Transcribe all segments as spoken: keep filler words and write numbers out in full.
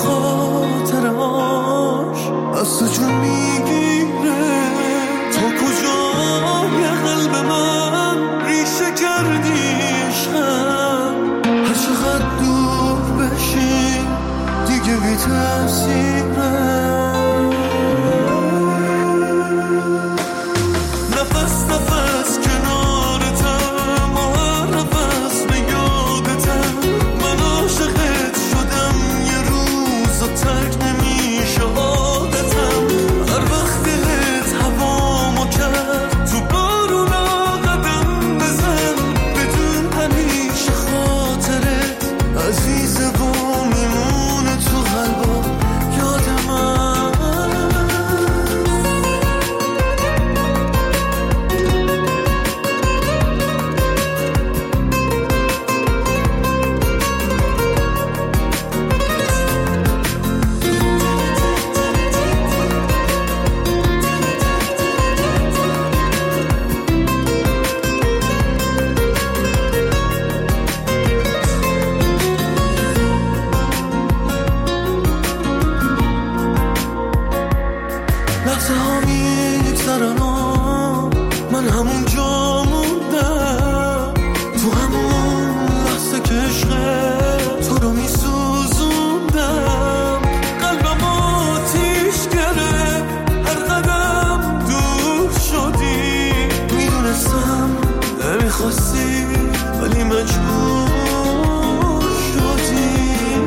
خاطرهاش از تو جون میگیره. تا کجای قلب من ریشه کردی عشقم، هر چقدر دور بشی دیگه بی تأثیره. نفس نفس کنارتم و هر نفس به یادتم، من عاشقت شدم یه روز و ترک نمیشه عادتم. هر وقت دلت هوامو کرد تو بارونا قدم بزن، بدون همیشه خاطرت عزیزه و میمونه تو قلبا یاد من. لحظه ها میگذرن و من همون جا موندم، تو همون لحظه که عشق تو رو میسوزوندم. قلبم آتیش گرفت هر قدم دور شدی، میدونستم نمیخواستی ولی مجبور شدی.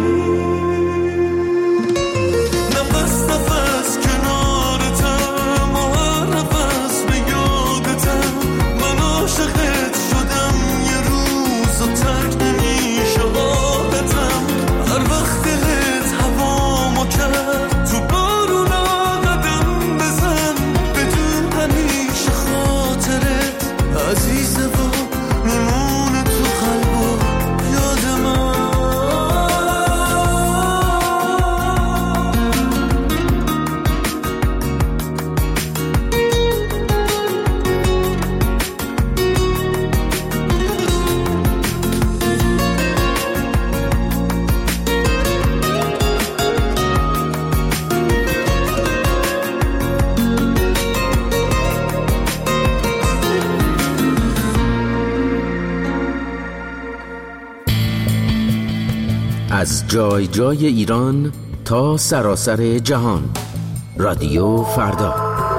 نفس نفس کنارتم و هر نفس به یادتم، من عاشقت شدم یه روز و ترک نمیشه عادتم. هر وقت دلت هوامو کرد تو بارونا قدم بزن، بدون همیشه خاطرت عزیزه و میمونه تو قلب و یاد من. از جای جای ایران تا سراسر جهان، رادیو فردا.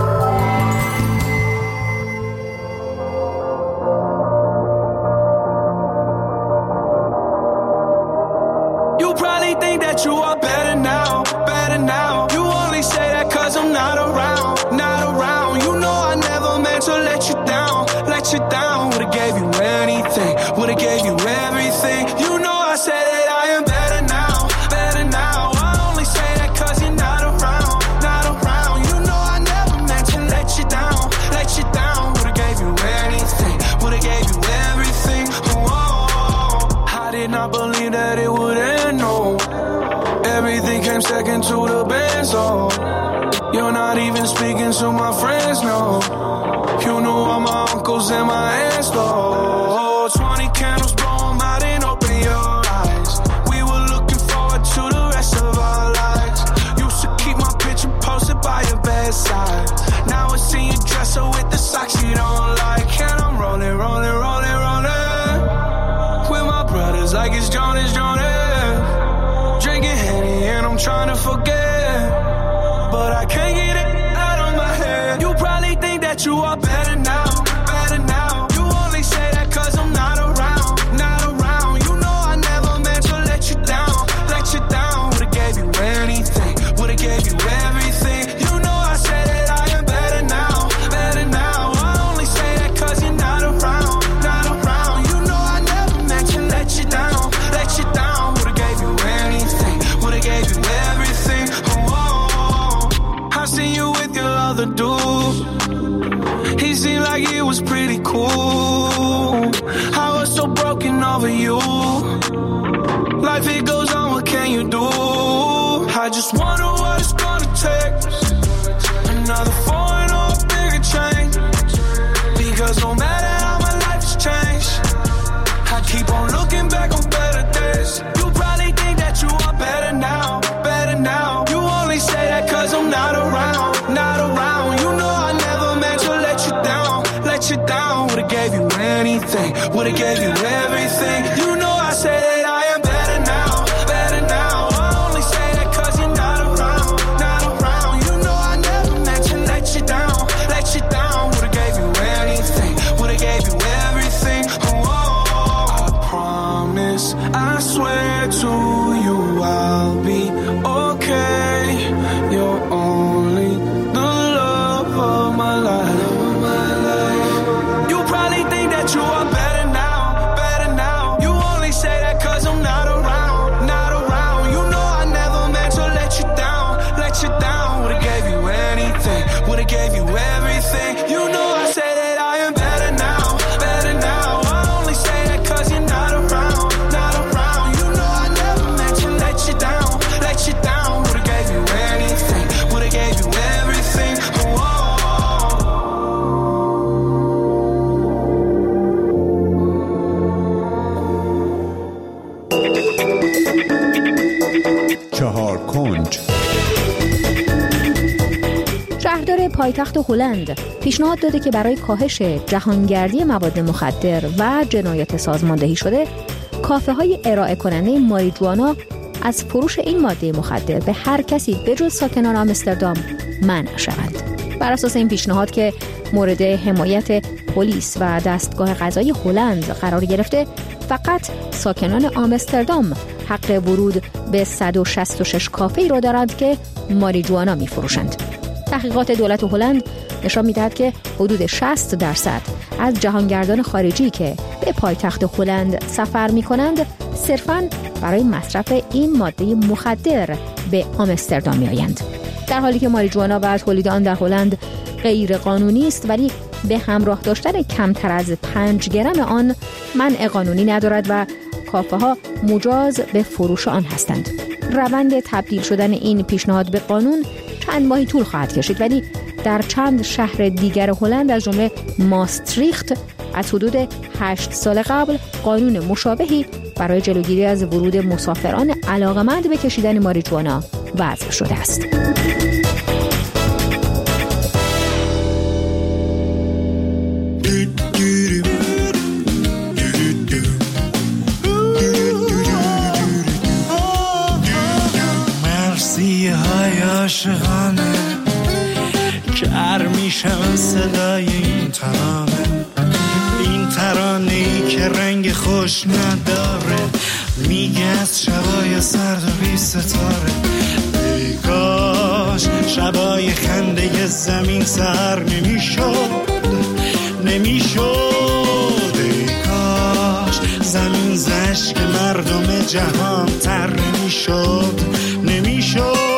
You probably think that you are better now, better now. You only say that cause I'm not around, not around. You know I never meant to let you down, let you down. Would've gave you anything, would've gave you everything. You know I said that I am better now, better now. I only say that cause you're not around, not around. You know I never meant to let you down, let you down. Would've gave you anything, would've gave you everything. Oh, I did not believe that it would end, no. Everything came second to the best, oh. You're not even speaking to my friends, no. You know all my uncles and my aunts, though. Twenty candles, blow 'em out and open your eyes. We were looking forward to the rest of our lives. Used to keep my picture posted by your bedside. Now I see you dresser with the socks you don't like. And I'm rolling, rolling, rolling, rolling with my brothers like it's Jonas, Jonas. Drinking Henny and I'm trying to forget, but I can't get it out of my head. You probably think that you are better now, better now. You only say that cause I'm not around, not around. You know I never meant to let you down, let you down. Would've gave you anything, would've gave you everything. You know I said that I am better now, better now. I only say that cause you're not around, not around. You know I never meant to let you down, let you down. Would've gave you anything, would've gave you everything. Oh, I seen you with your other dude. He seemed like it was pretty cool. I was so broken over you. Life it goes on, what can you do? I just wonder what it's gonna take. Another foreign or a bigger change. Because no matter how my life has changed, I keep on looking back on better days. You probably think that you are better now, better would've gave you everything. You know I say that I am better now, better now. I only say that cause you're not around, not around. You know I never meant to let you down, let you down. Would've gave you anything, would've gave you everything. Oh, I promise, I swear to you I'll be okay. You're only the love of my life. You probably think that you are better now, better now. You only say that cause I'm not around, not around. You know I never meant to let you down, let you down. Would've gave you anything, would've gave you everything. You know I say that I am better now, better now. I only say that cause you're not around, not around. You know I never meant to let you down, let you down. Would've gave you anything, would've gave you everything. Oh, چهار کنج. شهردار پایتخت هلند پیشنهاد داده که برای کاهش جهانگردی مواد مخدر و جنایات سازماندهی شده کافه های ارائه کننده ماریجوانا از فروش این ماده مخدر به هر کسی بجز ساکنان آمستردام منع شوند. بر اساس این پیشنهاد که مورد حمایت پلیس و دستگاه قضایی هلند قرار گرفته، فقط ساکنان آمستردام حق ورود به صد و شصت و شش کافه‌ای را دارند که ماریجوانا می‌فروشند. تحقیقات دولت هلند نشان می‌دهد که حدود شصت درصد از جهانگردان خارجی که به پایتخت هلند سفر می‌کنند صرفاً برای مصرف این ماده مخدر به آمستردام می‌آیند. در حالی که ماریجوانا و تولید آن در هلند غیر قانونی است، ولی به همراه داشتن کمتر از پنج گرم آن منع قانونی ندارد و کافه ها مجاز به فروش آن هستند. روند تبدیل شدن این پیشنهاد به قانون چند ماهی طول خواهد کشید، ولی در چند شهر دیگر هلند از جمله ماستریخت از حدود هشت سال قبل قانون مشابهی برای جلوگیری از ورود مسافران علاقمند به کشیدن ماریجوانا وضع شده است. عاشقانه جر میشم صدای این ترانه، این ترانه‌ای که رنگ خوش نداره، میگه از شبای سرد و بی ستاره. ای کاش شبای خنده زمین سر نمیشد، نمیشد. ای کاش زمین زشک مردم جهان تر نمیشد، نمیشد.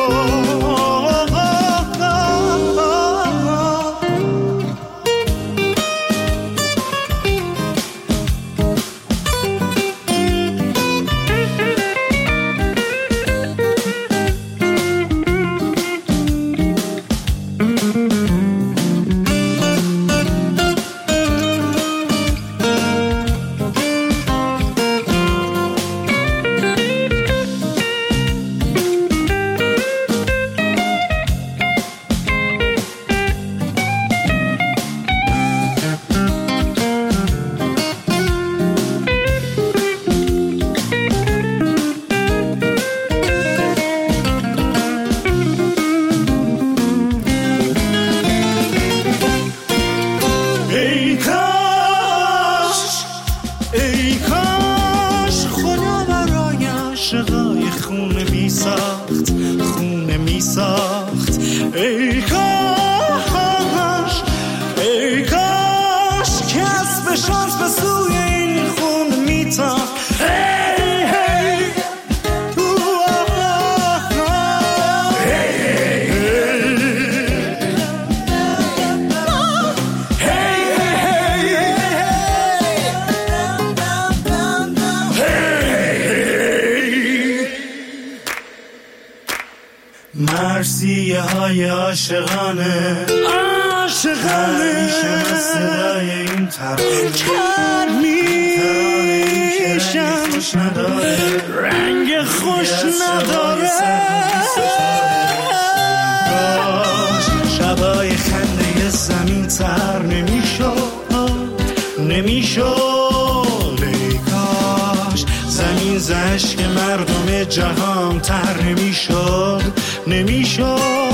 مرسیه های عاشقانه عاشقانه میشم صدای این ترانه، کر میشم خوش نداره، رنگ خوش نداره. باش شبای خنده زمین تر نمیشد، نمیشد. ز اشک مردم جهان تر نمیشد نمیشد.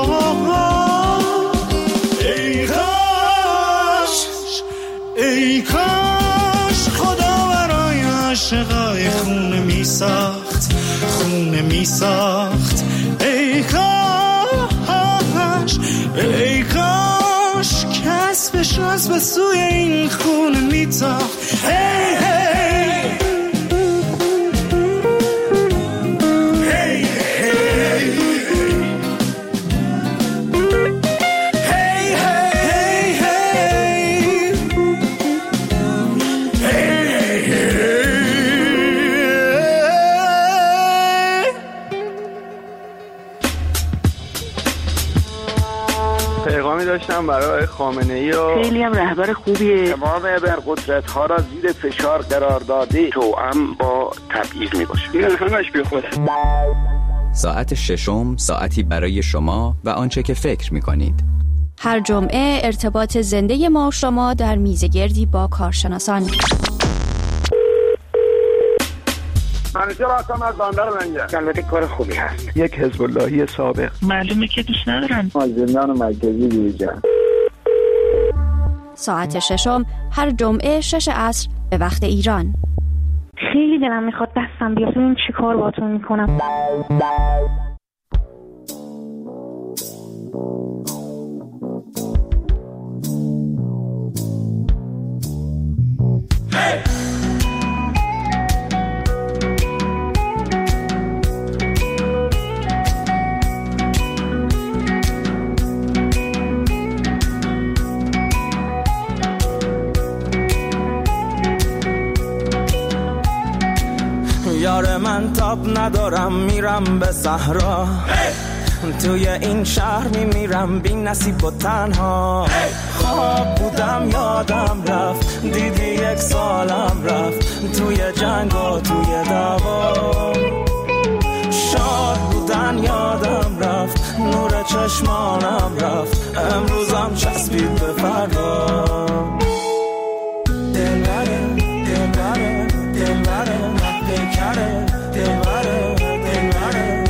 ای کاش ای کاش خدا برای عاشقای خونه می ساخت خونه می ساخت. ای کاش ای کاش کسبش از به سوی این خونه می تاخت. هی هی داشتم برای خامنه‌ای و خیلی هم رهبر خوبیه. تمام ابرقدرت ها را زیر فشار قرار داده توأم با تبعیض می باشه. این همش بی خوده. ساعت ششم ساعتی برای شما و آنچه که فکر می کنید. هر جمعه ارتباط زنده ما و شما در میزگردی با کارشناسان. منیجر هستم از بندر منجر. البته کار خوبی هست. یک حزب اللهی سابق. معلومه که دوست ندارن. از زندان مرکزی بیرون. ساعت ششم هر جمعه شش عصر به وقت ایران. خیلی دلم میخواد دستم بیاد ببینم چی کار باهاتون میکنم. یار من تاب ندارم میرم به صحرا. توی این شهر میمیرم بی نصیب و تنها. خواب بودم یادم رفت دیدی یک سالم رفت توی جنگ و توی دعوا. شاد بودن یادم رفت نور چشمانم رفت امروزم چسبید به فردا. دلبره دلبره دلبره محبکره دلبره دلبره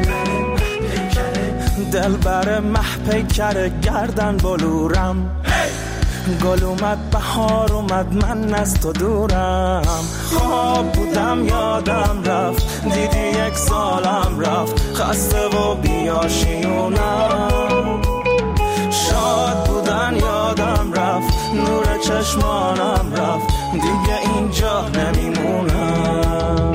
دلبره محبکره گردن بلورم. گل اومد بهار اومد من از تو دورم. خواب بودم یادم رفت دیدی یک سالم رفت خسته و بیاشیونم. شاد بودن یادم رفت نور چشمانم رفت دیگه اینجا نمیمونم.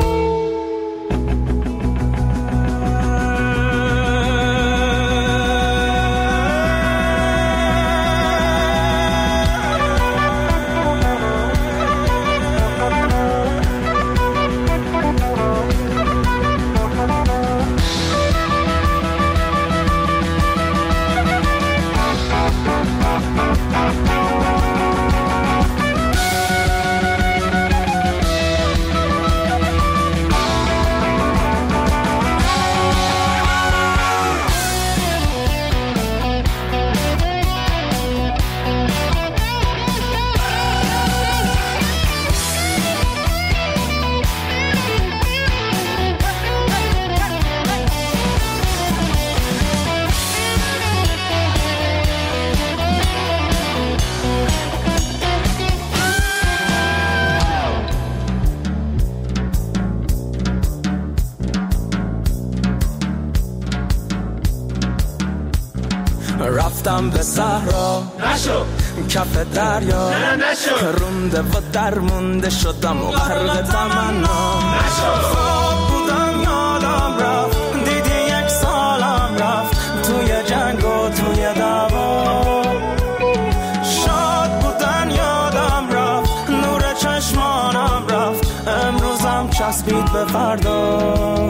رفتم به صحرا نشو کف دریا نشو رونده و درمونده شدم و غرق تمنا نشو. خواب بودم یادم رفت دیدی یک سالم رفت توی جنگ و توی دعوا. شاد بودن یادم رفت نور چشمانم رفت امروزم چسبید به فردا.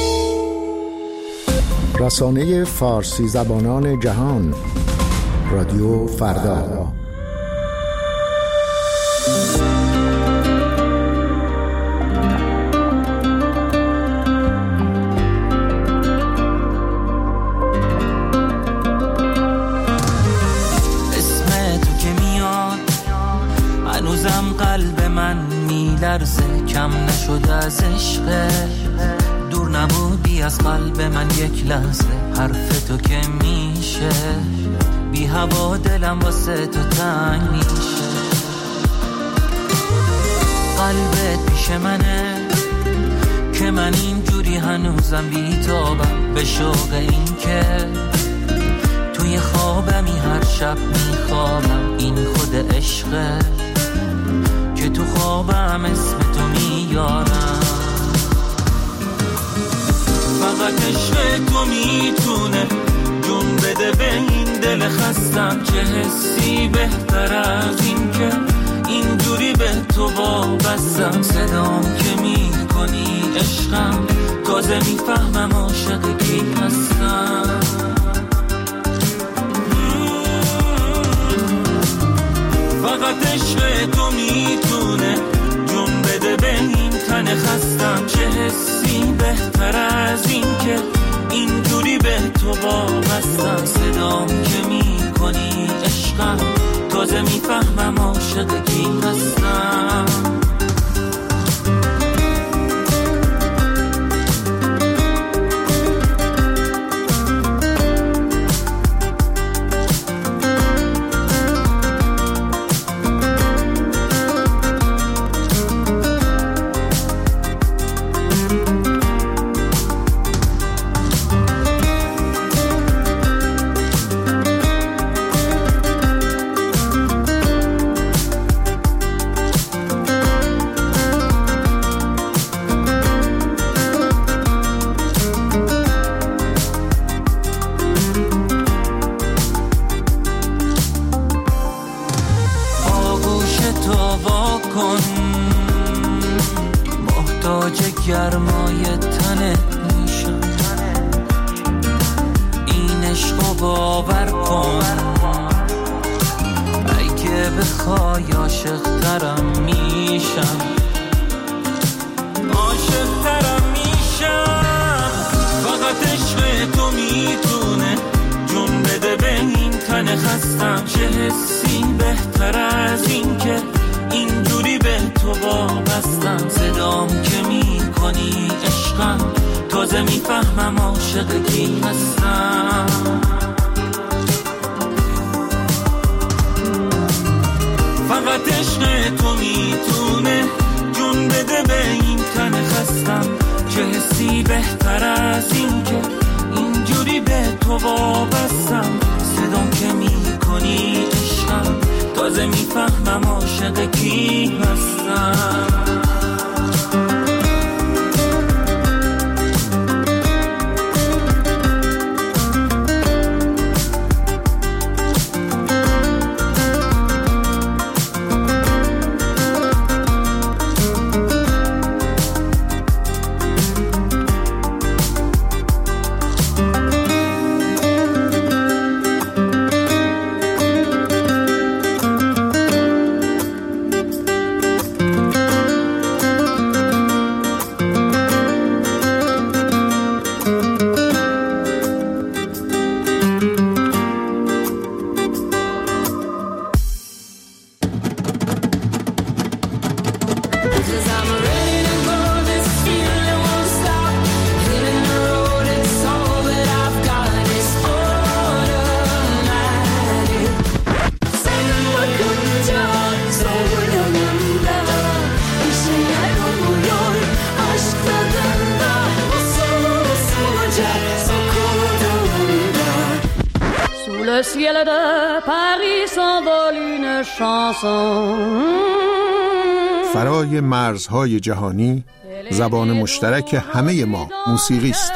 رسانه فارسی زبانان جهان رادیو فردا. اسم تو که میاد هنوزم قلب من میلرزه. لرزه کم نشد از عشق، دور نبودی از قلب من یک لحظه، حرف تو که میشه بی هوا دلم واسه تو تنگ میشه. قلبت پیش منه که من اینجوری هنوزم بیتابم به شوق این که توی خوابمی هر شب میخوابم. این خود عشقه که تو خوابم اسم تو میارم. فقط عشق تو میتونه جون بده به این دل خستم، چه حسی بهتر از این که اینجوری به تو وابستم. صدام که میکنی عشقم تازه میفهمم عاشق کی هستم. فقط عشق تو میتونه جون بده به این تن خستم، چه حسی بهتر از این که اینجوری به تو وابستم. صدام که میکنی عشقم تازه میفهمم عاشق کی هستم. گرمای تنت میشم، این عشقو باور کن، اگه بخوای عاشق ترم میشم، عاشق ترم میشم. فقط عشق تو میتونه جون بده به این تن خستم، چه حسی بهتر از این که اینجوری به تو وابستم. صدام که میکنی عشقم تازه میفهمم عاشق کی هستم. فقط عشق تو میتونه جون بده به این تن خستم، چه حسی بهتر از این که اینجوری به تو وابستم. صدام که میکنی عشقم تازه میفهمم عاشق کی هستم. Le ciel de Paris s'envole une chanson. فرای مرزهای جهانی زبان مشترک همه ما موسیقی است.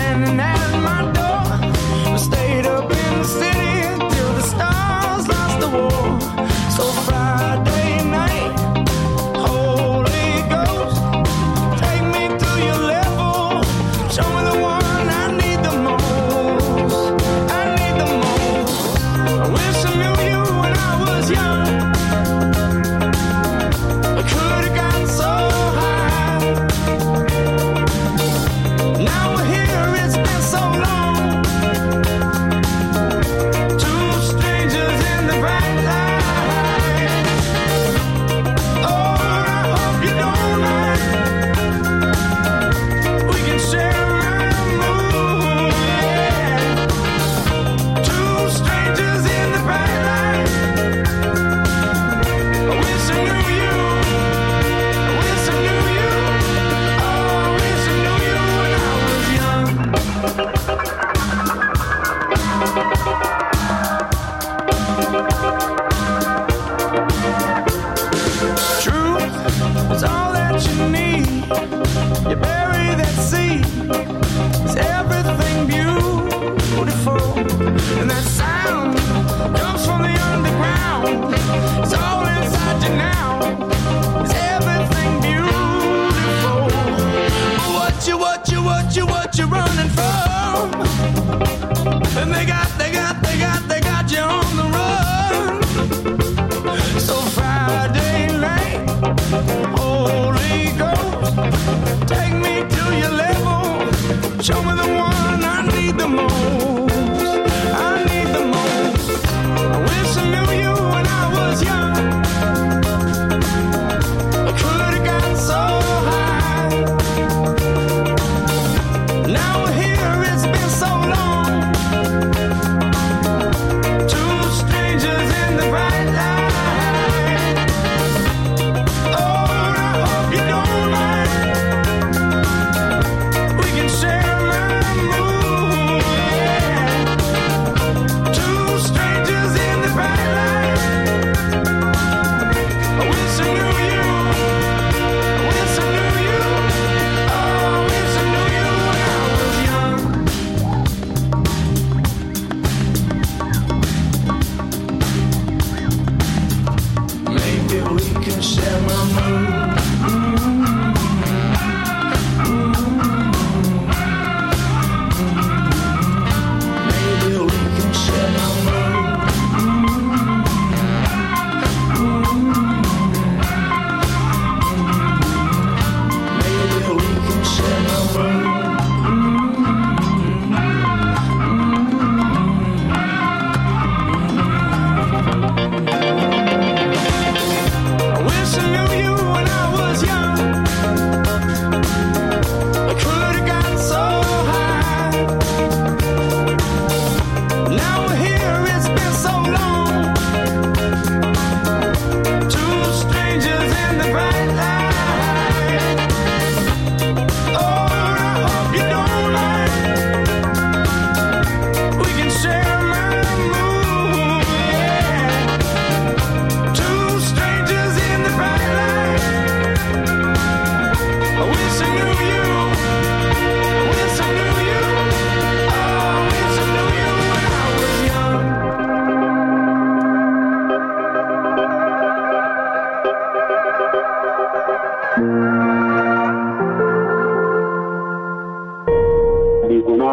Stayed up in the city till the stars lost the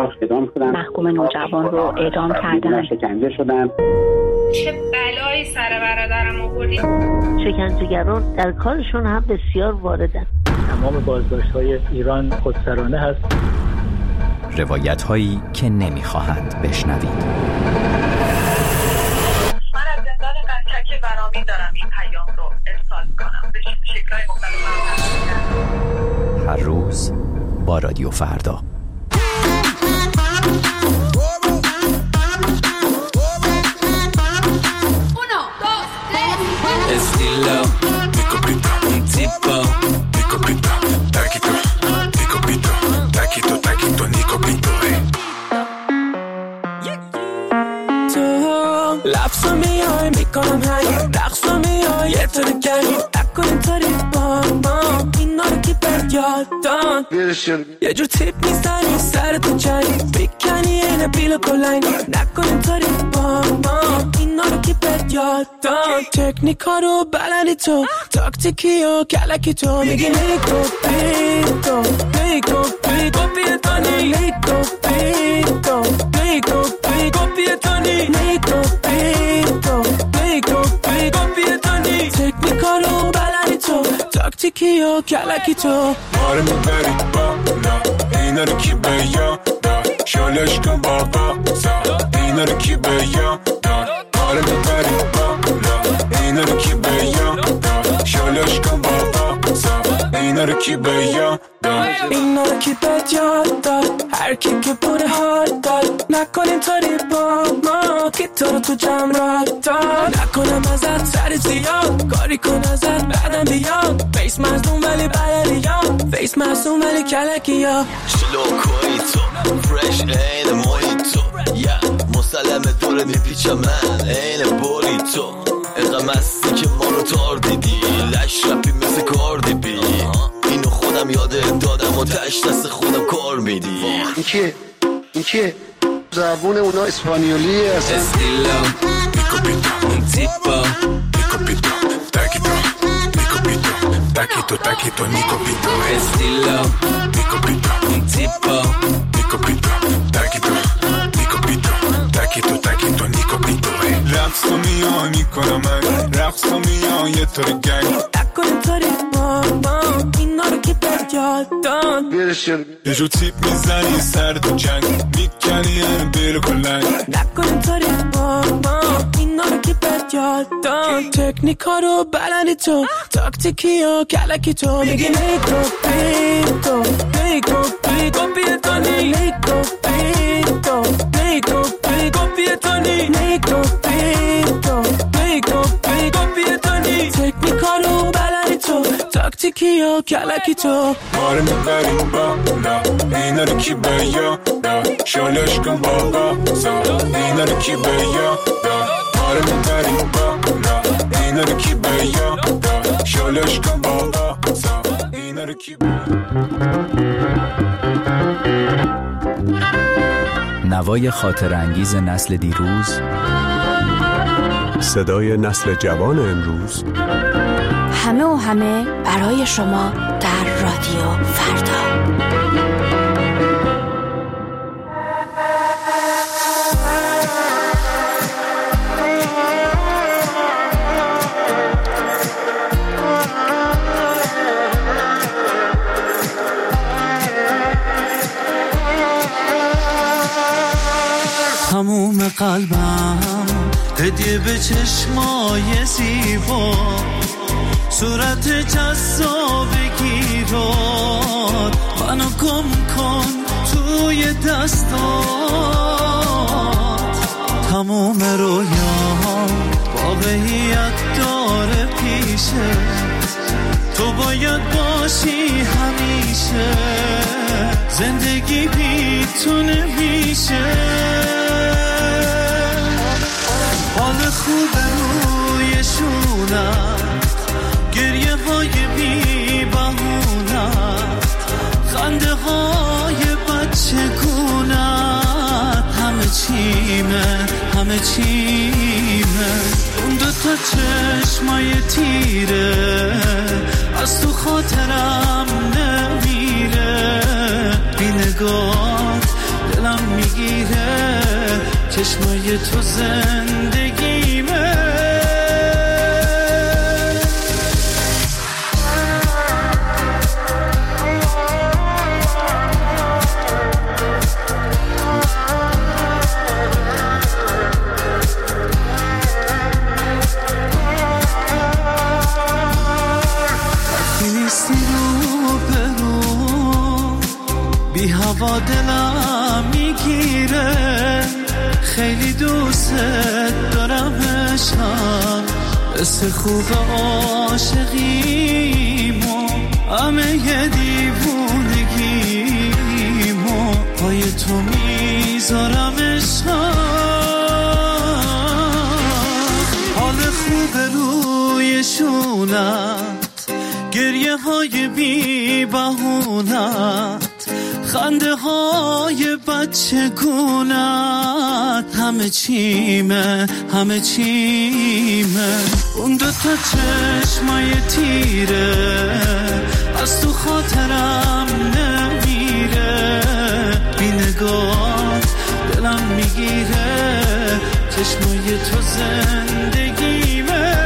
شهر اعدام شدن. محکوم نوجوان رو اعدام کردن. شکنجه شدن. چه بلایی سر برادرم آوردید. شکنجهگران در کارشون هم بسیار واردن. تمام بازداشت‌های ایران خودسرانه هست. روایت هایی که نمیخواهند بشنوید. من از زندان قزلک برامین دارم این پیام رو ارسال کنم به شکل‌های مختلف. هر روز با رادیو فردا. Estilo, pico pito, un tipo, pico pito, taquito, pico pito, taquito, taquito, nico pito, eh. لفظا میای میکنم هنگ رقصا میای یه تو نگری نکن اینطوری با ما اینا رو کی بر یادان یه جور تیپ میزنی سر تو جنگی بکنی اینه بیلو کلنگی نکن اینطوری با ما اینا رو کی بر یادان تکنیکا رو بلدی تو تاکتیکی و کلکی تو میگی نیکو پیتو نیکو پیتو پیتانی نیکو پیتو نیکو پیتو پیتانی نیکو پیتو نیکو پیتو پیتانی تکنیکا رو بلدی تو تاکتیکی و کلکی تو آره میبری بالا اینا رو کی به یادار شالش کن بابا سا اینا رو کی به یادار آره میبری بالا اینا رو کی به یادار شالش کن بابا سا اینا رو کی به یادار اینا رو کی به یادار هر کی که بوده حال داد نکن اینطوری با ما که تو رو تو جمع را داد نکنم ازت سر زیاد کاری کن ازت بعدم بیاد فیس مظلوم ولی بلدیاد فیس مظلوم ولی کلکی ها شلو کنی تو فرش این مایی تو یا مسلم دوره میپیچم من این بولی تو اینقدر مستی که ما رو تار دیدی لش رپی مثل کاردی بی اینو خودم یاده دادم و تش دست خودم کار میدی این کیه؟ این کیه؟ زبون اونا اسپانیولیه اصلا استیلو پیکو پیتو un tipo پیکو پیتو تاکیتو پیکو پیتو تاکیتو تاکیتو نیکو پیتو استیلو پیکو پیتو un tipo پیکو پیتو تاکیتو نیکو پیتو تاکیتو تاکیتو نیکو پیتو رقصا میان میکنم من رقصا میان یه طور گنگ نکنه طوری بابا اینا رو که در یادان یه جو تیپ میزنی سر تو جنگ میکنی هن بیرو کلنگ نکنه طوری بابا اینا رو که در یادان تکنیکا رو بلندی تو تاکتیکی و کلکی تو میگی نیکو پیتو نیکو پیتو پیتونی نیکو پیتو نیکو پیتو پیتونی نیکو پیتو نیکو پیتو پیتونی تکنیکا رو بلندی تو تاکتیکی و کلکی تو آره میبریم بالا اینا رو کی به یادار شالش کن بابا سا اینا رو کی به یادار آره میبریم بالا اینا رو کی به یادار شالش کن بابا سا اینا رو کی به نوای خاطر انگیز نسل دیروز، صدای نسل جوان امروز، همه و همه برای شما در رادیو فردا. تموم قلبم هدیه به چشمای زیبا صورت جذابگی رو منو گم کن توی دستات تموم رویام واقعیت داره پیشه تو باید باشی همیشه زندگی بیتونه میشه حال خوب روی شونت گریه های بی بهونت خنده های بچه گونت همه چیمه همه چیمه اون دوتا چشمای تیره از تو خاطرم نمیره بی نگات دلم چشمای تو زندگیمه. بی هوا دلم میگیره، خیلی دوست دارم عشقم، مثل خوب عاشقیمو، همه یه دیوونگیمو پای تو میذارم عشقم. حال خوب روی شونت، گریه های بی بهونت، خنده های بچه گونت، همه چیمه همه چیمه. اون دو تا چشمای تیره از تو خاطرم نمیره، بی نگاه دلم میگیره، چشمای تو زندگیمه.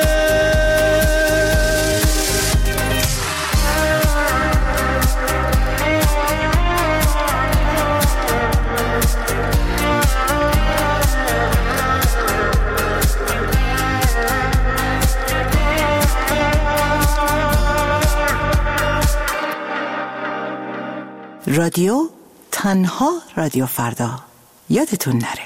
رادیو تنها رادیو فردا، یادتون نره.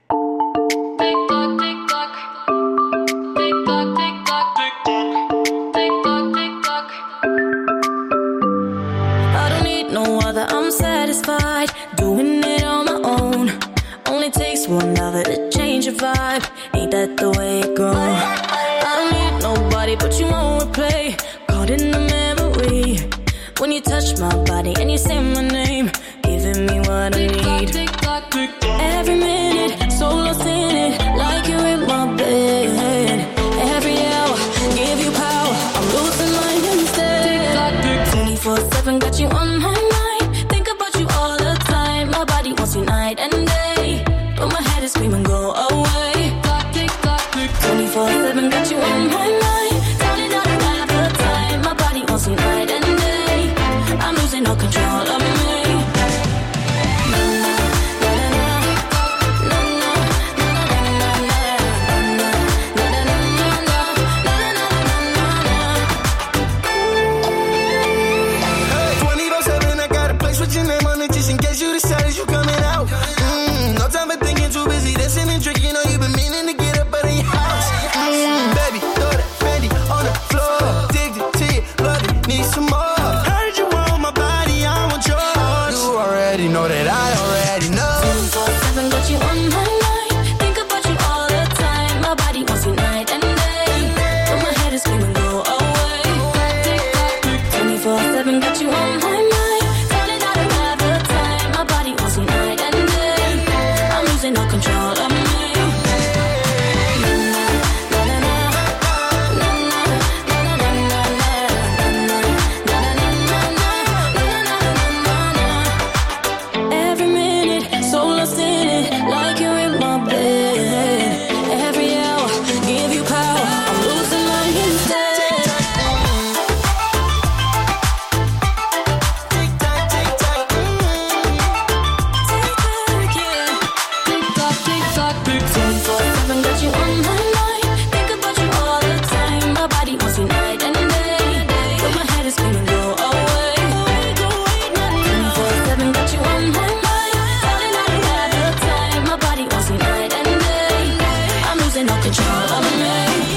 I don't need no other, I'm satisfied doing it on my own. Only takes one other to change your vibe. Ain't that the way it goes? I don't need nobody but you won't replay. Caught in the memory when you touch my body and you say my name, giving me what I need. Every minute, so lost in it, like you're in my bed. Every hour, give you power, I'm losing mine instead. twenty-four seven, got you on my mind, think about you all the time. My body wants you night and day, but my head is screaming, go away. twenty-four seven, got you on my mind, counting down another time. My body wants you night and day, I'm losing all control of me. twenty-four seven, I got a place with your name on it just in case you decided you coming out. Mm, no time for thinking, too busy dancing and drinking. Know you've been meaning to get up out of your house. Mm, baby, throw that Fendi on the floor, dig it to you, love it, need some more. Heard you want my body, I want yours. You already know that I already know. twenty-four seven, got you on my mind, think about you all the time. My body wants you night and day, but my head is screaming, go away. twenty-four seven, got you on my mind, counting down another time. My body wants you night and day, I'm losing all control of me. Every minute, so lost in it, like you're in my bed. Every hour, give you power, I'm losing mine instead. twenty-four seven, got you on my mind, think about you all the time. My body wants you night and day, but my head is screaming, go away. twenty-four seven, got you on my mind, counting down another time. My body wants you night and day, I'm losing all control of me.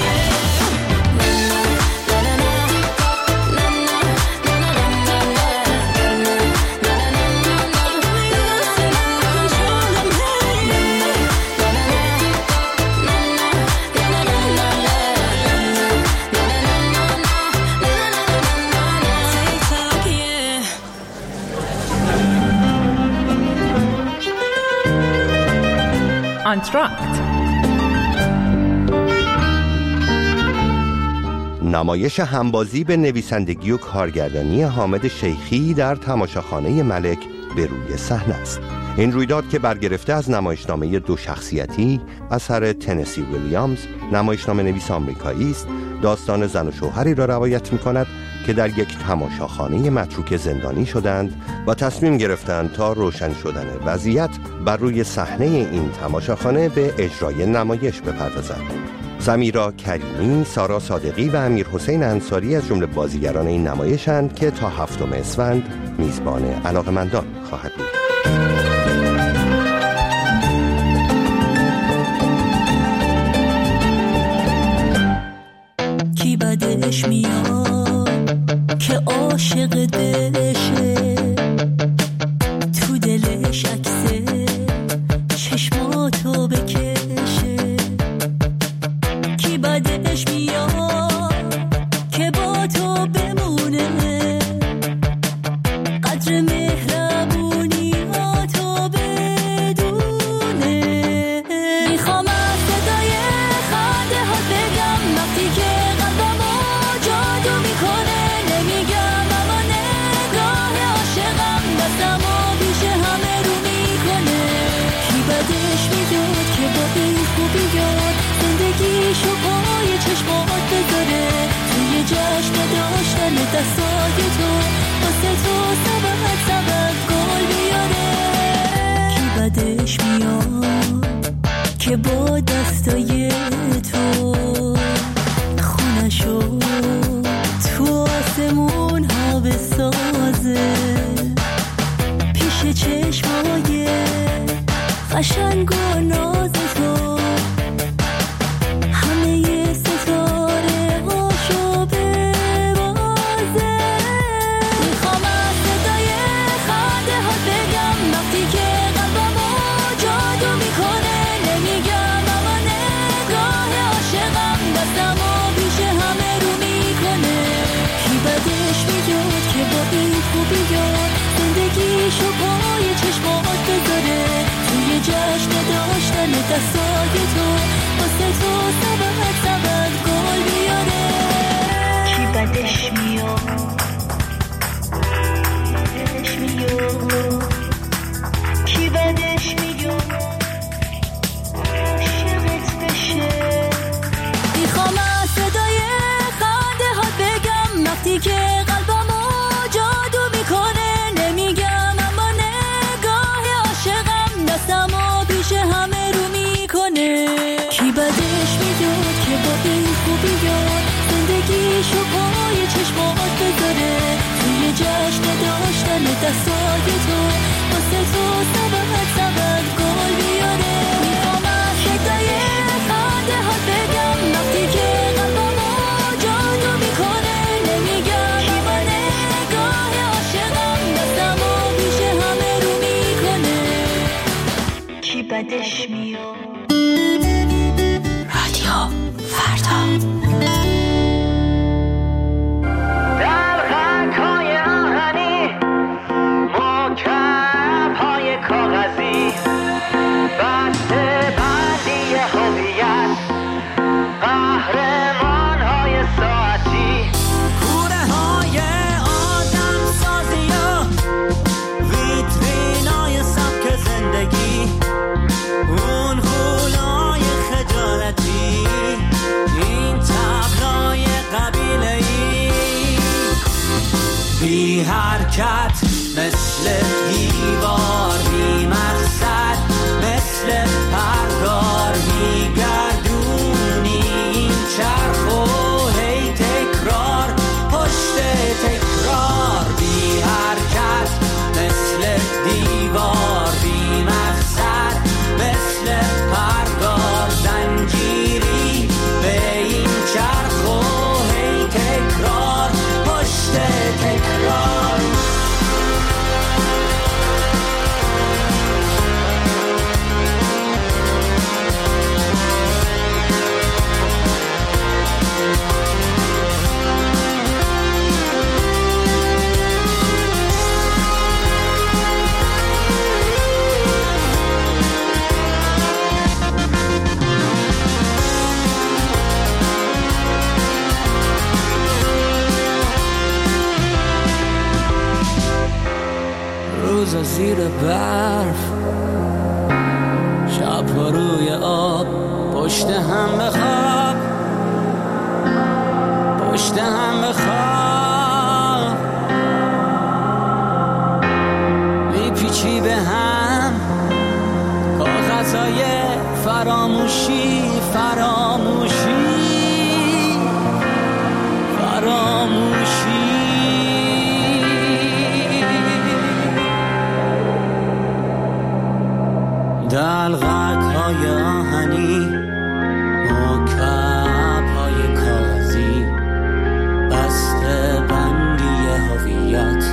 آنتراکت، نمایش همبازی به نویسندگی و کارگردانی حامد شیخی در تماشاخانه ملک به روی صحنه است. این رویداد که برگرفته از نمایشنامه دو شخصیتی اثر تنسی ویلیامز، نمایشنامه نویس آمریکایی است، داستان زن و شوهری را روایت می‌کند که در یک تماشاخانه متروکه زندانی شدند و تصمیم گرفتند تا روشن شدن وضعیت بر روی صحنه این تماشاخانه به اجرای نمایش بپردازند. سمیرا کریمی، سارا صادقی و امیر حسین انصاری از جمله بازیگران این نمایشند که تا هفتم اسفند میزبان علاقه‌مندان خواهد بود. کی بدش میاد که عاشق دلشه، تو دلش عکسه چشماتو بکشه. کی بدش میاد که با تو بمونه، قدر مهربونی ها تو بدونه. میخوام از صدای خنده ها بگم وقتی که قلبمو جادو میکنه. نمیگم اما نگاه عاشقم دستمو بیش همه رو میکنه. کی بدش میداد که با این خوبی یاد زندگیشو پای چشمات بذاره، توی جشن داشتن دستای تو واسه تو سبت سبت گل بیاره. کی بدش میاد که با دستای تو خونشو تو آسمون ها بسازه، پیش چشمای قشنگ و ناز تو همه ی ستاره هاشو ببازه. میخوام از صدای خنده ها بگم وقتی که قلبمو جادو میکنه. نمیگم اما نگاه عاشقم دستمو بیش همه رو میکنه. کی بدش میداد که با این خوبی یاد زندگیشو پای چشمات بذاره، توی جشن داشتن دستای تو واسه تو سبت سبت گل بیاره. کی بدش میاد بدش میاد کی بدش میاد عاشقت بشه. میخوام از صدای خنده ها بگم وقتی که قلبمو جادو میکنه. نمیگم اما نگاه عاشقم دستمو بیش همه رو میکنه. کی بدش میداد که با این خوبی یاد زندگیشو پای چشمات بذاره، توی جشن داشتن دستای تو واسه تو سبت سبت گل بیاره. میخوام از صدای خنده ها بگم وقتی که قلبمو جادو میکنه. نمیگم اما نگاه عاشقم دستمو بیش همه رو میکنه. کی بدش میاد. رادیو فردا. در خاک‌های آهنی مکعب‌های کاغذی بسته بندی هویت قهرمان‌های ساعتی کوره‌های آدم سازی و ویترین‌های سبک زندگی اون روزا زیر برف، شب‌ها روی آب، پشت هم بخواب، پشت هم بخواب، میپیچی به هم کاغذهای فراموشی، فراموشی، فراموشی. دلغک‌های آهنی، مکعب‌های کاغذی، بسته بندی هویت،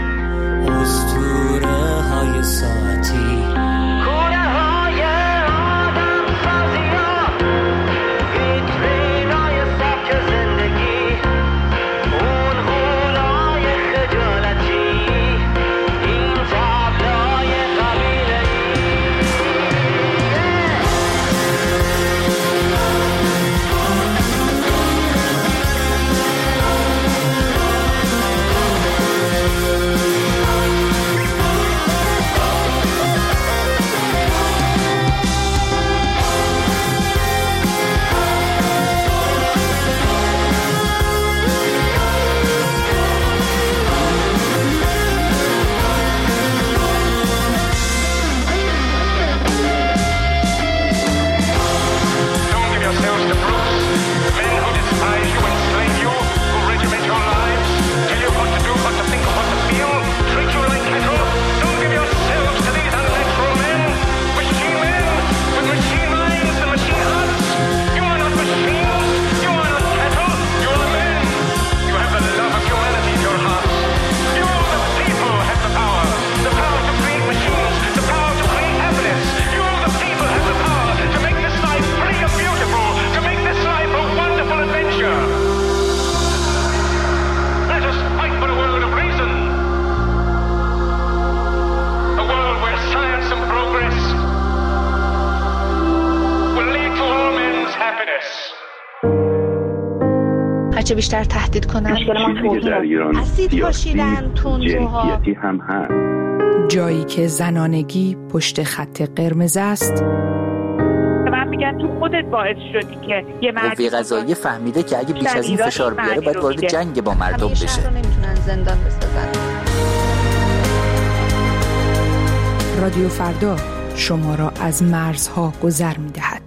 اسطوره‌های ساعتی، کوره‌های آدم سازی‌ها، ویترین‌های سبک زندگی، اون غولای خجالتی، این تابلوهای قبیله‌ای. هرچه بیشتر تهدید کنن در ایران اسید پاشیدن تندروها هم هست. جایی که زنانگی پشت خط قرمز است. من میگن تو خودت باعث شدی که یه مردی قوه قضاییه فهمیده که اگه بیش از این فشار بیاره باید وارد جنگ با مردم بشه. همیشه نمیتونن زندان بسازن. رادیو فردا شما را از مرزها گذر می‌دهد.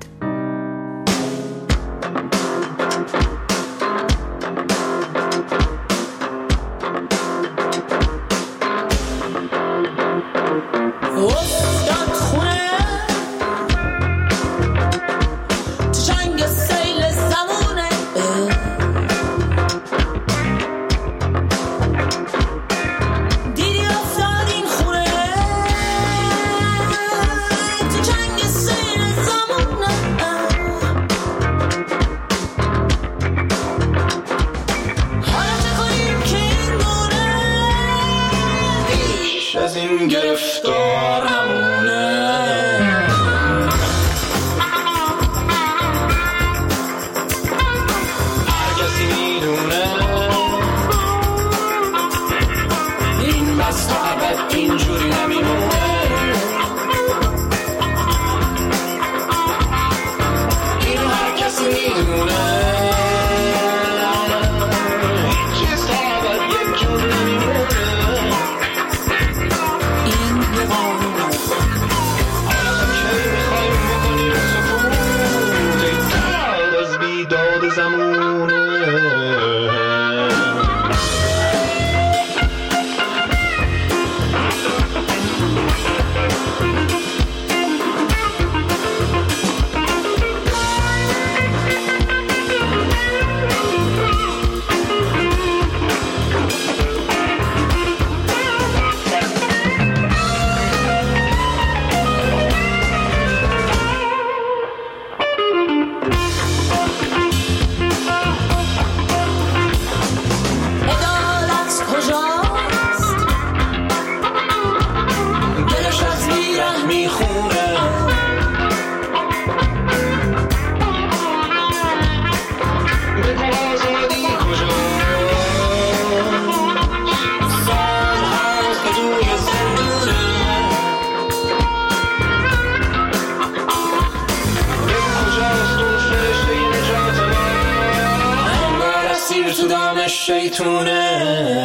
شیطونه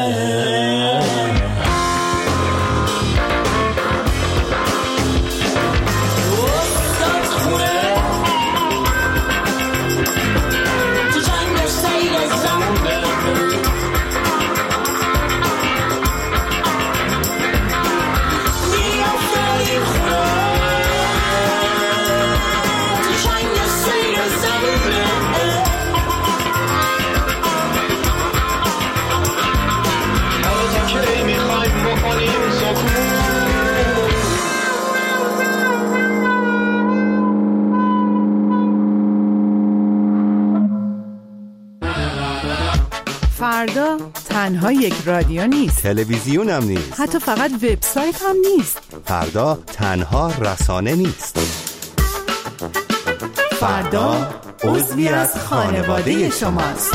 فردا تنها یک رادیو نیست، تلویزیون هم نیست، حتی فقط وبسایت هم نیست. فردا تنها رسانه نیست. فردا عضوی از خانواده شماست.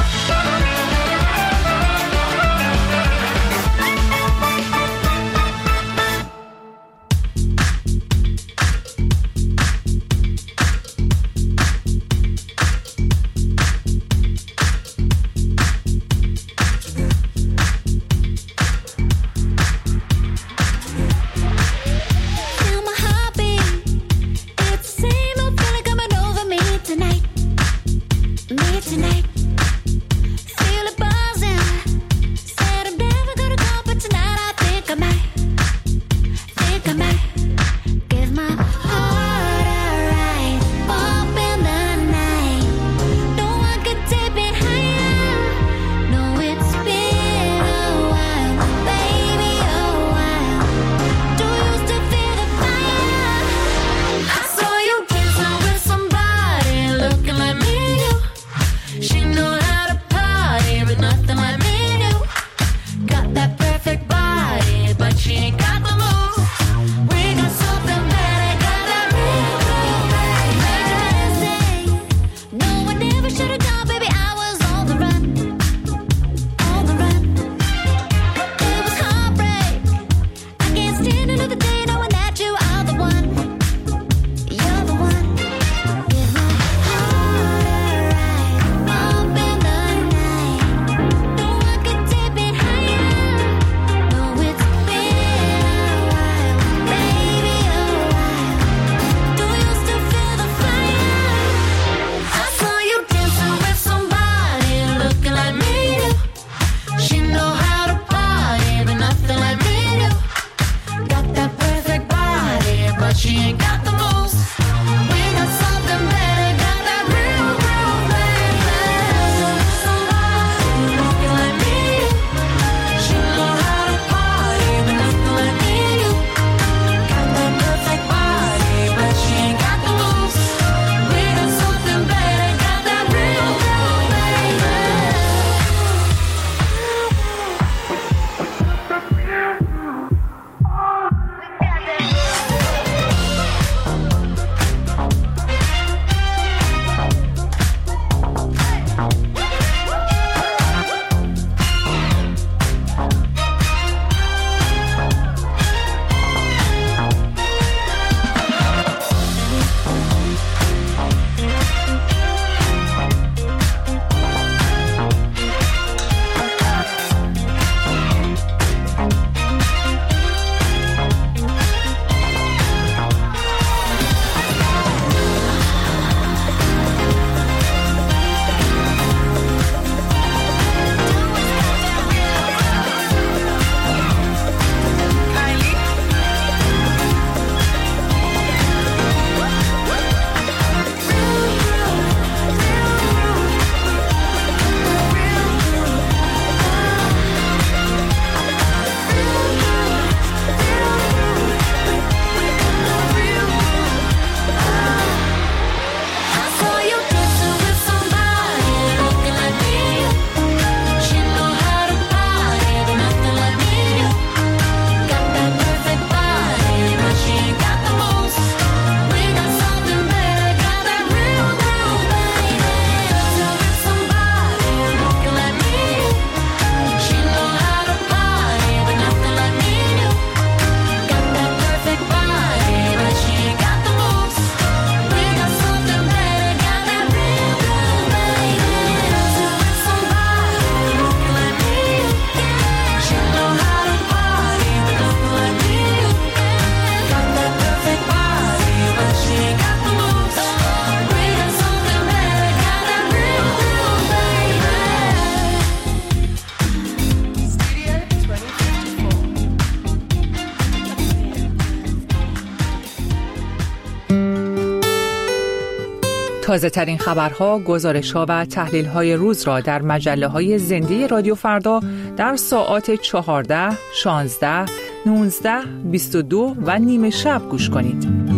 تازه ترین خبرها، گزارش‌ها و تحلیل‌های روز را در مجله‌های زنده رادیو فردا در ساعات چهارده، شانزده، نوزده، بیست و دو و نیمه شب گوش کنید.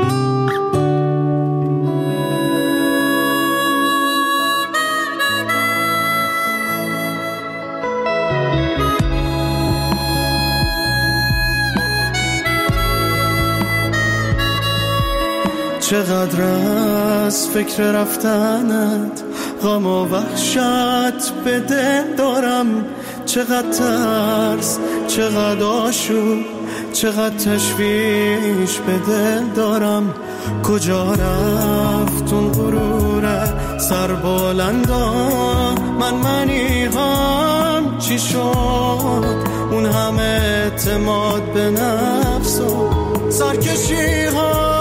چقدر از فکر رفتنت غم و وحشت به دل دارم، چقدر ترس، چقدر آشوب، چقدر تشویش به دل دارم. کجا رفت اون غروره سربلندا، من منی هم چی شد اون همه اعتماد به نفس و سرکشی ها.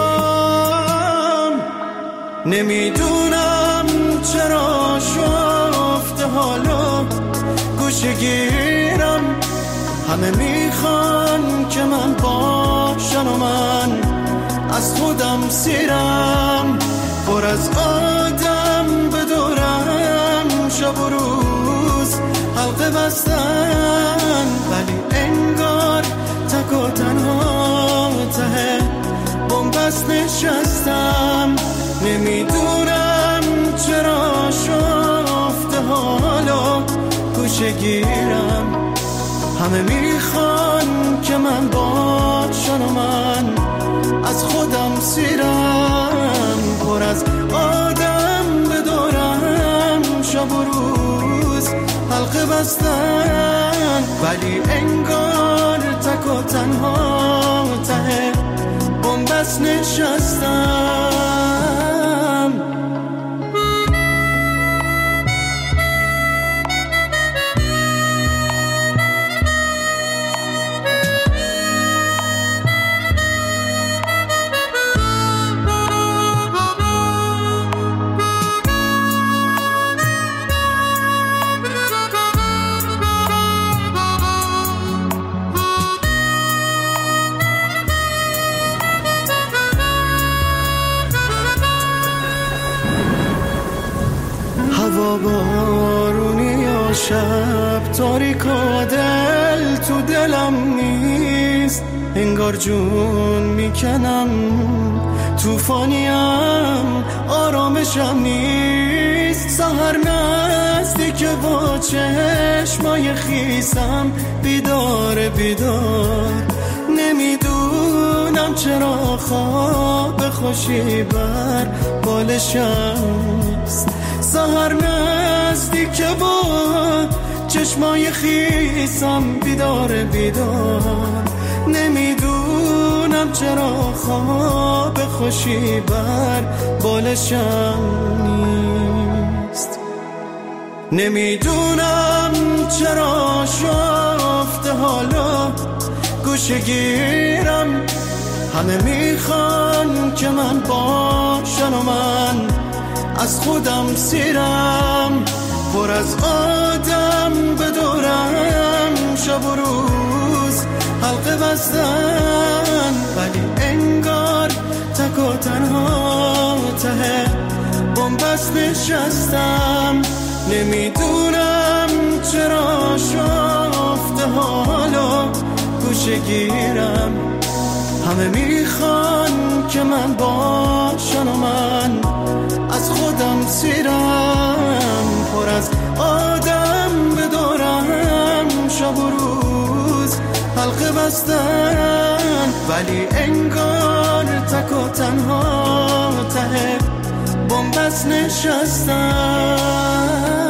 نمیدونم چرا شفته حالا گوشه گیرم، همه میخوان که من باشن و من از خودم سیرم. پر از آدم به دورم شب و روز حلقه بستن، ولی انگار تک و تنها ته بنبست نشستم. نمیدونم چرا شفته حالا گوشه گیرم، همه میخوان که من باشن و من از خودم سیرم. پر از آدم به دورم شب و روز حلقه بستن، ولی انگار تک و تنها ته بنبست نشستم. بارونی یا شب تاریک و دل تو دلم نیست، انگار جون میکنم توفانیم آرامشم نیست. سحر نزدیک با چشمای خیسم بیدار بیدار، نمیدونم چرا خواب خوشی بر بالشم است. سحر نزدیک با چشمای خیسم بیدار بیدار، نمیدونم چرا خواب خوشی بر بالشم نیست. نمیدونم چرا شفته حالا گوشه گیرم، همه میخوان که من باشن و من از خودم سیرم. پر از آدم به دورم شب و روز حلقه بستن، ولی انگار تک و تنها ته بنبست نشستم. نمیدونم چرا شفته حالا گوشه گیرم، همه میخوان که من باشن و من از خودم سیرم. پر از آدم به دورم شب و روز حلقه بستن، ولی انگار تک و تنها ته بنبست نشستم.